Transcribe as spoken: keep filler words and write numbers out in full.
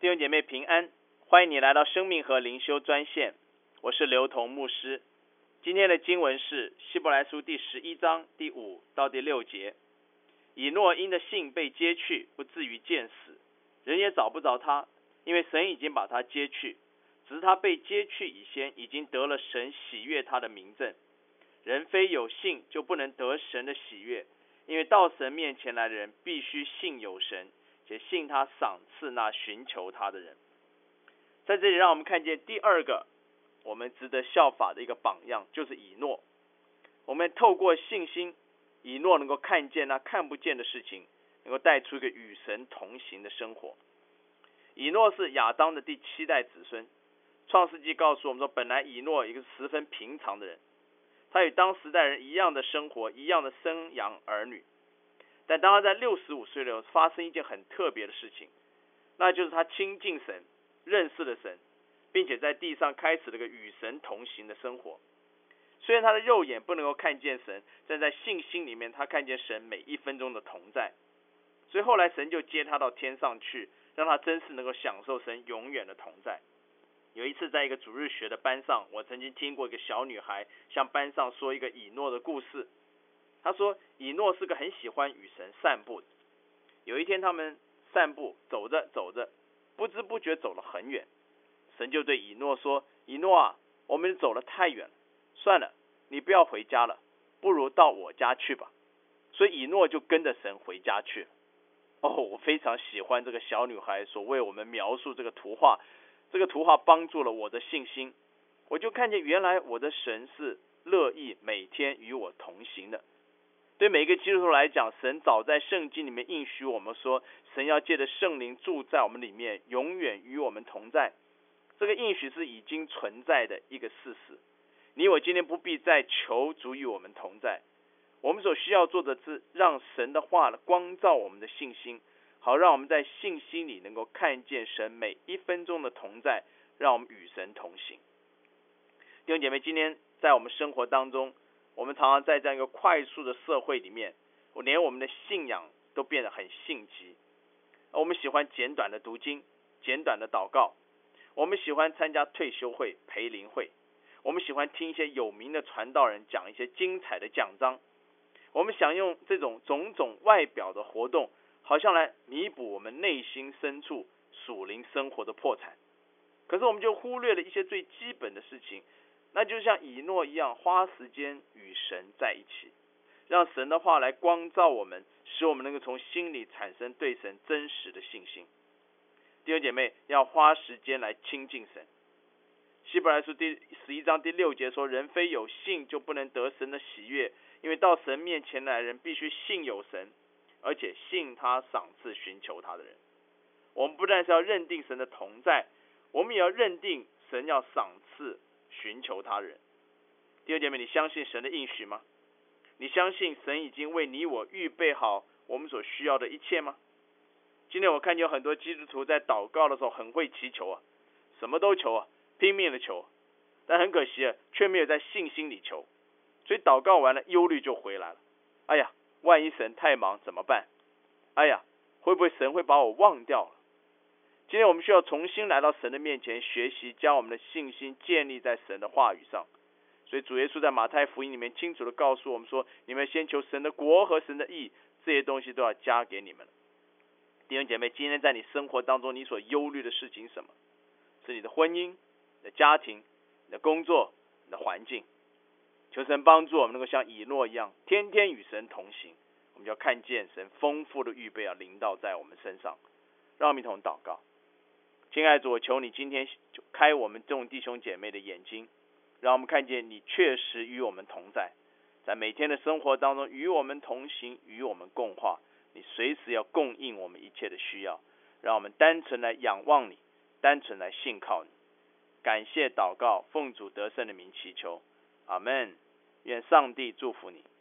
弟兄姐妹平安，欢迎你来到生命和灵修专线，我是刘同牧师。今天的经文是希伯来书第十一章第五到第六节。以诺因的信被接去，不至于见死，人也找不着他，因为神已经把他接去，只是他被接去以前，已经得了神喜悦他的明证。人非有信，就不能得神的喜悦，因为到神面前来的人，必须信有神，且信他赏赐那寻求他的人。在这里让我们看见第二个我们值得效法的一个榜样，就是以诺。我们透过信心，以诺能够看见那看不见的事情，能够带出一个与神同行的生活。以诺是亚当的第七代子孙。创世纪告诉我们说，本来以诺一个十分平常的人，他与当时代人一样的生活，一样的生养儿女。但当他在六十五岁的时候，发生一件很特别的事情，那就是他亲近神，认识了神，并且在地上开始了个与神同行的生活。虽然他的肉眼不能够看见神，但在信心里面，他看见神每一分钟的同在。所以后来神就接他到天上去，让他真是能够享受神永远的同在。有一次在一个主日学的班上，我曾经听过一个小女孩向班上说一个以诺的故事。她说以诺是个很喜欢与神散步的。有一天他们散步，走着走着，不知不觉走了很远，神就对以诺说，以诺啊，我们走了太远了，算了，你不要回家了，不如到我家去吧。所以以诺就跟着神回家去了。哦，我非常喜欢这个小女孩所为我们描述这个图画，这个图画帮助了我的信心。我就看见原来我的神是乐意每天与我同行的。对每一个基督徒来讲，神早在圣经里面应许我们说，神要借着圣灵住在我们里面，永远与我们同在。这个应许是已经存在的一个事实。你我今天不必再求主与我们同在，我们所需要做的是让神的话光照我们的信心，好让我们在信心里能够看见神每一分钟的同在，让我们与神同行。弟兄姐妹，今天在我们生活当中，我们常常在这样一个快速的社会里面，连我们的信仰都变得很性急。我们喜欢简短的读经，简短的祷告，我们喜欢参加退休会、培灵会，我们喜欢听一些有名的传道人讲一些精彩的讲章，我们想用这种种种外表的活动，好像来弥补我们内心深处属灵生活的破产。可是我们就忽略了一些最基本的事情，那就像以诺一样，花时间与神在一起，让神的话来光照我们，使我们能够从心里产生对神真实的信心。弟兄姐妹，要花时间来亲近神。希伯来书第十一章第六节说，人非有信就不能得神的喜悦，因为到神面前来的人必须信有神，而且信他赏赐寻求他的人。我们不但是要认定神的同在，我们也要认定神要赏赐寻求他的人。弟兄姐妹，你相信神的应许吗？你相信神已经为你我预备好我们所需要的一切吗？今天我看见有很多基督徒在祷告的时候很会祈求啊，什么都求啊，拼命的求，但很可惜啊，却没有在信心里求，所以祷告完了，忧虑就回来了。哎呀，万一神太忙怎么办？哎呀，会不会神会把我忘掉了？今天我们需要重新来到神的面前，学习将我们的信心建立在神的话语上。所以主耶稣在马太福音里面清楚的告诉我们说，你们先求神的国和神的义，这些东西都要加给你们。弟兄姐妹，今天在你生活当中，你所忧虑的事情是什么？是你的婚姻、你的家庭、你的工作、你的环境。求神帮助我们能够像以诺一样，天天与神同行。我们就要看见神丰富的预备要临到在我们身上。让我们一同祷告。亲爱的主，我求你今天就开我们众弟兄姐妹的眼睛，让我们看见你确实与我们同在，在每天的生活当中与我们同行，与我们共话，你随时要供应我们一切的需要，让我们单纯来仰望你，单纯来信靠你。感谢祷告，奉主得胜的名祈求，阿们。愿上帝祝福你。